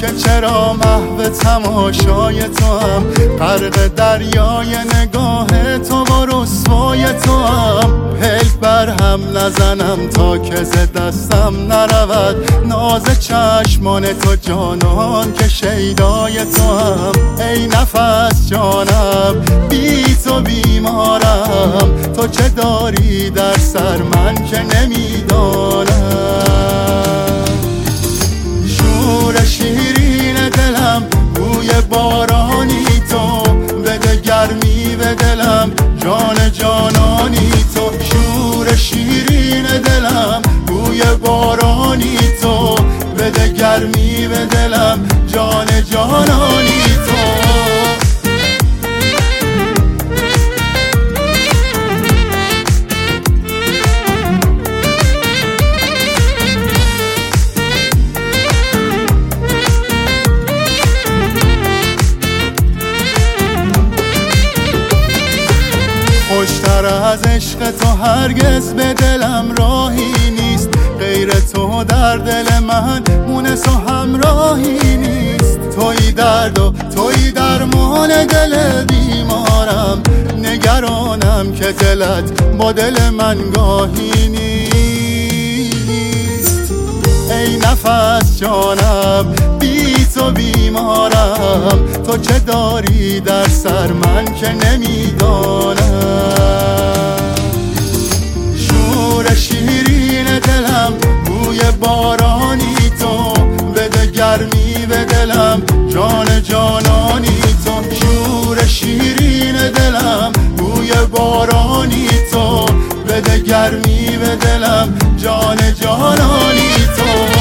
که چرا محو تماشای تو هم، غرق دریای نگاه تو و رسوای تو هم. حیف بر هم نزنم تا که ز دستم نرود ناز چشمان تو جانان که شیدای تو هم. ای نفس جانم بی تو بیمارم، تو چه داری در سر من که نمیدانم. شور شیرین دلم بوی بارانی تو، بده گرمی به دلم جان جانانی تو. شور شیرین دلم بوی بارانی تو، بده گرمی به دلم جان جانانی تو. خوشتر از عشق تو هرگز به دلم راهی نیست، غیر تو در دل من مونس و همراهی نیست. تویی درد و تویی درمان دل بیمارم، نگرانم که دلت با دل من گاهی نیست. ای نفس جانم بی تو بیمارم، تو چه داری در سر من که نمیدانم. شور شیرین دلم بوی بارانی تو، بده گرمی به دلم جان جانانی تو. شور شیرین دلم بوی بارانی تو، بده گرمی به دلم جان جانانی تو.